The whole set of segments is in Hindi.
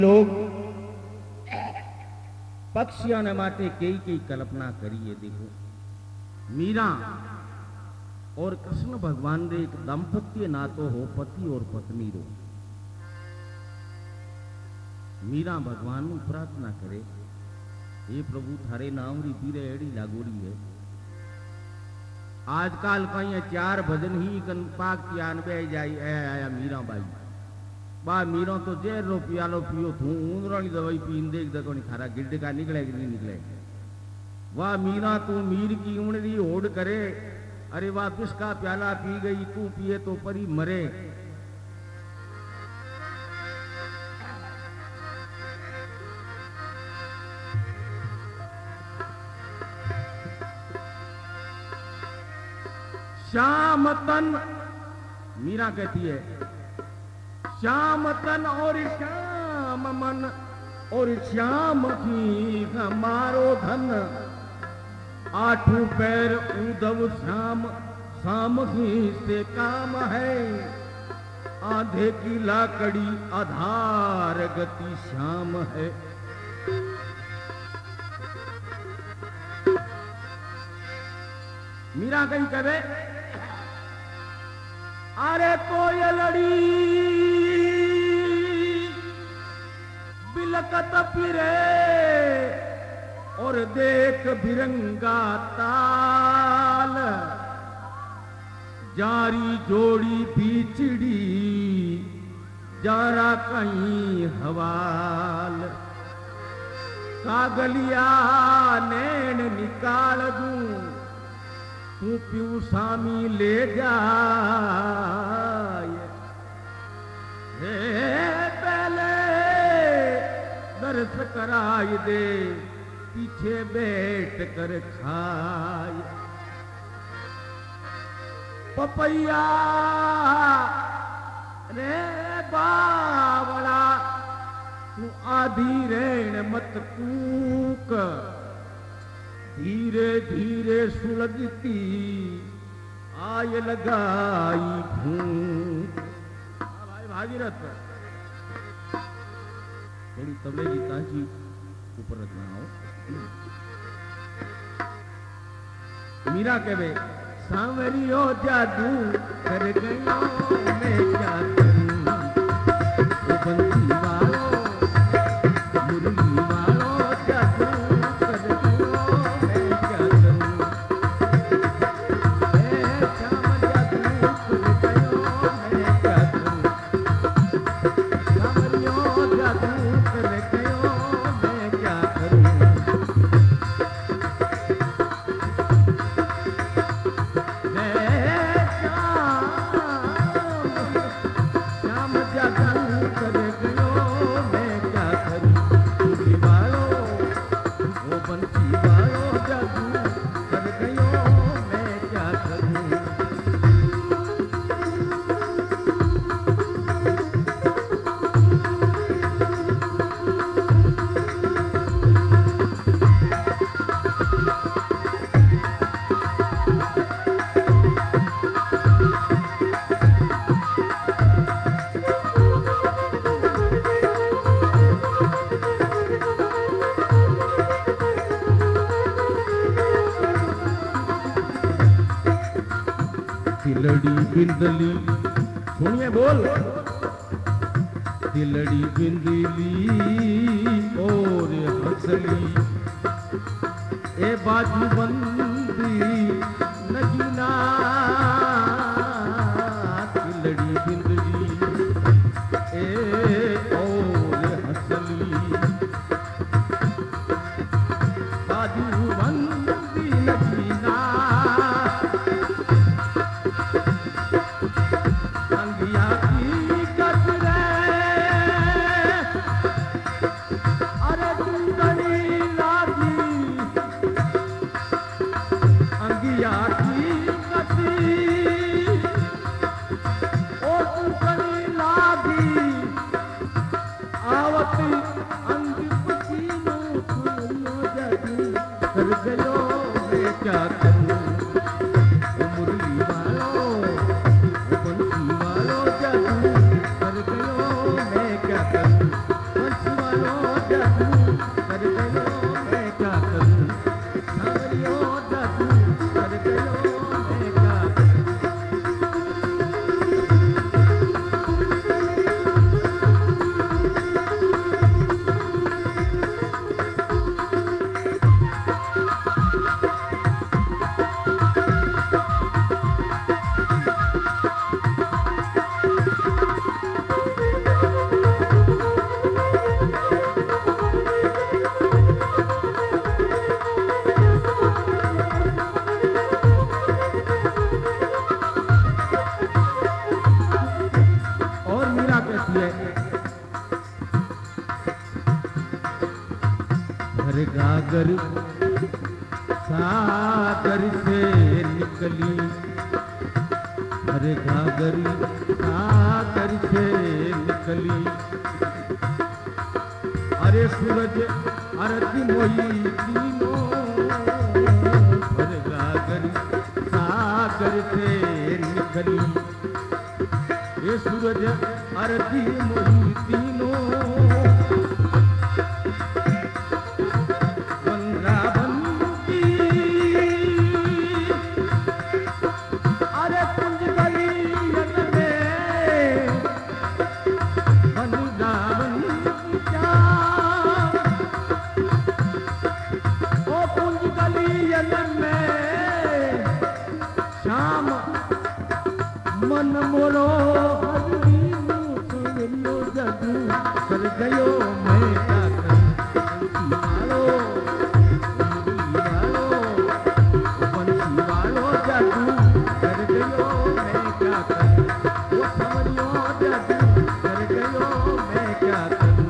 लोग पक्षियों माटे कई कई कल्पना करिए। देखो मीरा और कृष्ण भगवान रे एक दाम्पत्य नातो हो, पति और पत्नी रो। मीरा भगवान को प्रार्थना करे, हे प्रभु थारे नाम री पीरे एड़ी लागोड़ी है। आजकल कहीं 4 भजन ही पाक त्यान बह जाई आया मीरा बाई बा मीरो तो जेर रो पियालो पियो थू ऊंदरानी दवाई पीन देख देखो नहीं खारा गिड्ड का निकले कि नहीं निकले। वाह मीरा तू मीर की उमड़ी होड़ करे, अरे वाह विष का प्याला पी गई, तू पिए तो परी मरे। श्याम तन मीरा कहती है, श्याम तन और श्याम मन और श्याम की हमारो धन, 8 पैर उदव श्याम शाम ही से काम है। आधे की लाकड़ी आधार गति श्याम है। मीरा कहीं कहे, अरे तो ये लड़ी बिलकत फिरे और देख बिरंगा ताल, जारी जोड़ी बिछड़ी जारा कहीं हवाल। कागलिया नैन निकाल दूं, तू प्यू सामी ले जाए। पहले दर्श कराई दे, पीछे बैठ कर खाए। पपैया रे बावड़ा, तू आधी रेण मत कूक, धीरे धीरे सुलगती आय लगाई भूख। भाई भागीरथ थोड़ी तबले की ताजी ऊपर रखना हो। मीरा कहे, सांवरियो जादू कर गयो मैं क्या करूं, ओ बंसी वालो मुरली वालो जादू कर गयो मैं क्या करूं। श्याम जादू कर गयो मैं क्या करूं, सांवरियो जादू कर गयो मैं क्या करूं। श्याम जादू कर गयो मैं क्या करूं, मुरली वालो वो बंसी वालो जादू कर गयो मैं क्या करूं। दिलड़ी बिंदली सुनिए बोल, दिलड़ी बिंदली और हंसली, ए बाजू बंदी नगीना। दिलड़ी बिंदली ए और हंसली, बाजू बंदी नगीना। अंगिया की कतरे, अरे चुंदड़ी लागी, अंगिया की कतरी ओ चुंदड़ी लागी। आवती अंगिप की नो सुनो जादू कर गयो मैं क्या करूं, मुरली वालो बंसी वालो जादू कर गयो मैं क्या करूं। बंसी अरे गागर सागर से निकली, अरे गागर सागर से निकली, अरे सूरज आरती मोई तीनों, अरे गागर सागर से निकली, ये सूरज आरती मोई तीनों, मन मोरो हरी सुनो जदू कर गयो मैं क्या करूं, बंसी वालो जदू कर गयो मैं क्या करूं, वो समरियो जदू कर गयो मैं क्या करूं।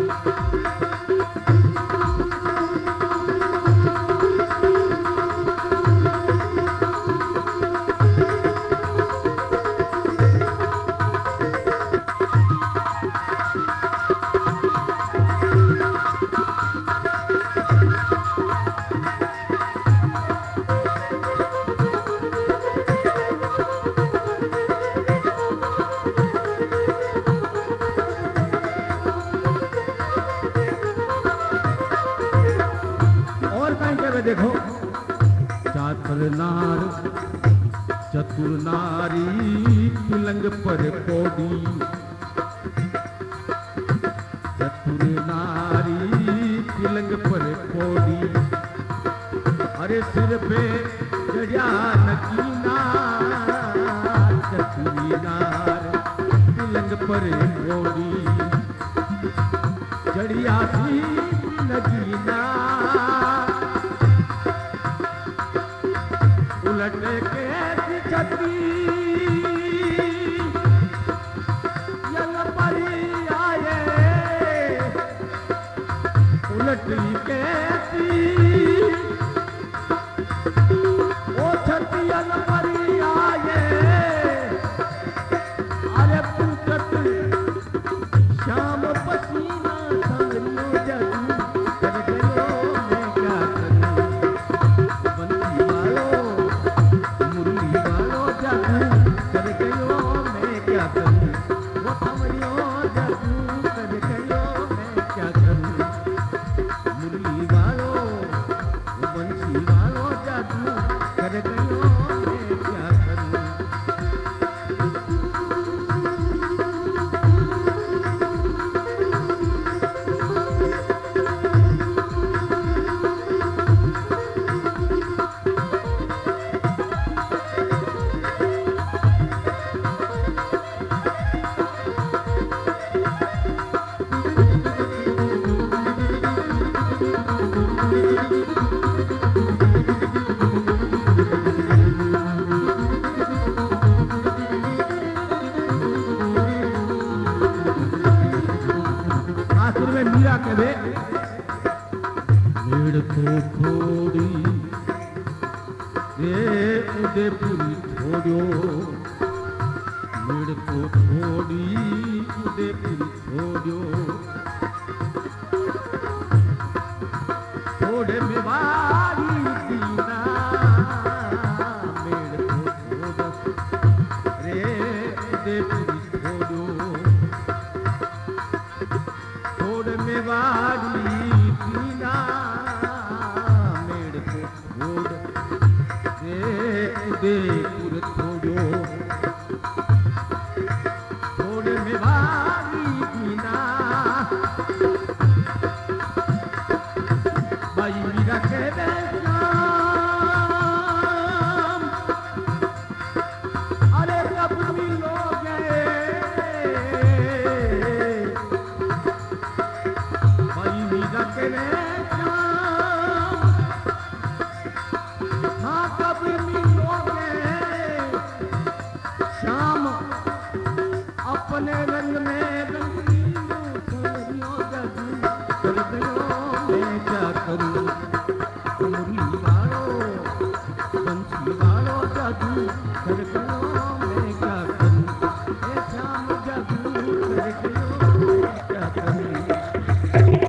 देखो चातुर नार चतुर नारी पिलंग पर पौड़ी, चतुर नारी पिलंग पर पौड़ी, अरे सिर पे चढ़िया नकीना, चतुरी नार पिलंग पर पौड़ी, चढ़िया सी नगीना, उलट के छती यल परी आए, उलट के ओ छती यल परी आए, अरे पुत्रत श्याम पसीना संगनो जदू कर गयो मैं क्या करूं, बंसी वालो मुरली वालो जदू कर गयो मैं क्या करूं, वो समरियो जदू कर गयो मैं क्या करूं, मुरली वालो बंसी वालो जदू कर गयो मैं क्या करूं। आखिर में मीरा कहे मेड़ को छोड़ी रे उदयपुरी छोड़ो, मेड़ को छोड़ी उदयपुरी छोड़ो, छोड़े में बारी दीना, मेड़ को छोड़ो रे उदयपुरी छोड़ो, में वाली पीना, मेड़ को छोड़ दे उदयपुर छोड़ो, छोड़ में वाली पीना, भाई मीरा के अरे कब मिलोगे, भाई मीरा के